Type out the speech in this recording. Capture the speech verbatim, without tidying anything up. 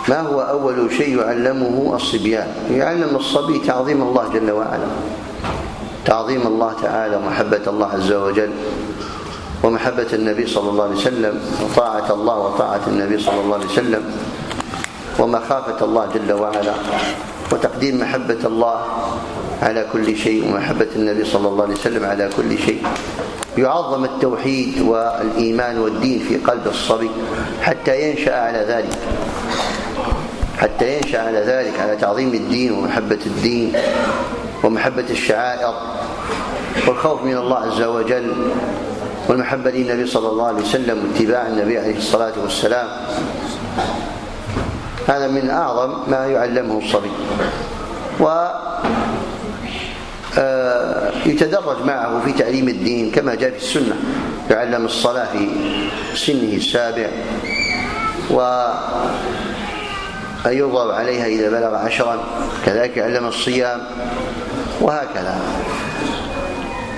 ما هو أول شيء يعلمه الصبيان؟ يعلم الصبي تعظيم الله جل وعلا، تعظيم الله تعالى ومحبة الله عز وجل ومحبة النبي صلى الله عليه وسلم وطاعة الله وطاعة النبي صلى الله عليه وسلم ومخافة الله جل وعلا وتقديم محبة الله على كل شيء ومحبة النبي صلى الله عليه وسلم على كل شيء. يعظم التوحيد والإيمان والدين في قلب الصبي حتى ينشأ على ذلك، حتى ينشأ على ذلك، على تعظيم الدين ومحبة الدين ومحبة الشعائر والخوف من الله عز وجل والمحبة للنبي صلى الله عليه وسلم واتباع النبي عليه الصلاة والسلام. هذا من أعظم ما يعلمه الصبي. ويتدرج معه في تعليم الدين كما جاء في السنة، يعلم الصلاة في سنه السابع ويضرب عليها إذا بلغ عشرا، كذلك يعلم الصيام وهكذا.